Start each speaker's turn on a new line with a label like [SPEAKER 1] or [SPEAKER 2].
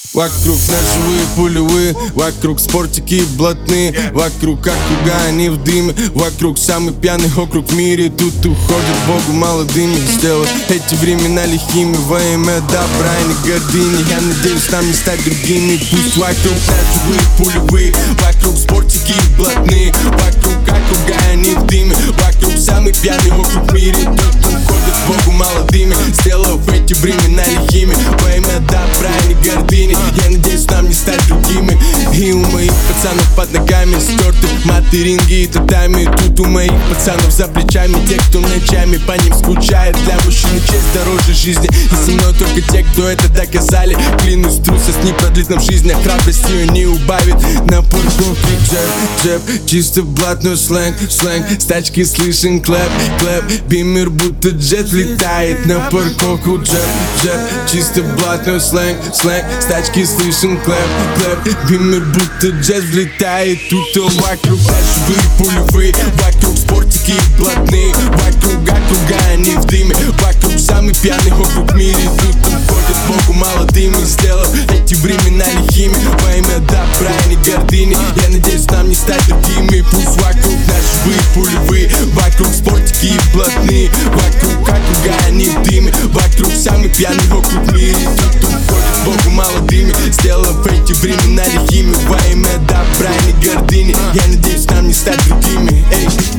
[SPEAKER 1] Вокруг ножевые пулевые, вокруг спортики блатные, вокруг округа они в дыме, вокруг самый пьяный округ в мире. Тут уходят Богу молодыми, сделать эти времена лихими во имя добра и не гордыни. Я надеюсь нам не стать другими. Пусть вокруг ножевые пулевые, вокруг спортики блатные, вокруг округа они в дыме, вокруг самый пьяный округ в мире. Тут уходят Богу молодыми, сделав эти времена лихими во имя добра и не гордыни. Я надеюсь нам не стать другими. И у моих пацанов под ногами стерты материнги и татами. Тут у моих пацанов за плечами те, кто ночами по ним скучает. Для мужчины честь дороже жизни, и со мной только те, кто это доказали. Клянусь, трусость не продлит нам жизнь, а храбрость ее не убавит. На парковке джеб, чисто блатной сленг. С тачки слышен клэп, бимер будто джет влетает. На парковку джеб, чисто блатной сленг. С тачки слышен клэп, бимер будто джет влетает. Тут вокруг ножевые пулевые, вокруг спортики блатные, вокруг округа они в дыме, вокруг самый пьяный округ в мире. Тут уходят Богу молодыми, сделав эти времена лихими во имя добра и не гордыни. Я надеюсь нам не стать другими. Пусть вокруг ножевые пулевые, вокруг спортики блатные, вокруг округа они в дыме, вокруг самый пьяный округ в мире. Тут уходят Богу молодыми, сделав эти времена лихими во имя добра и не гордыни. Я надеюсь нам не стать другими. Эй.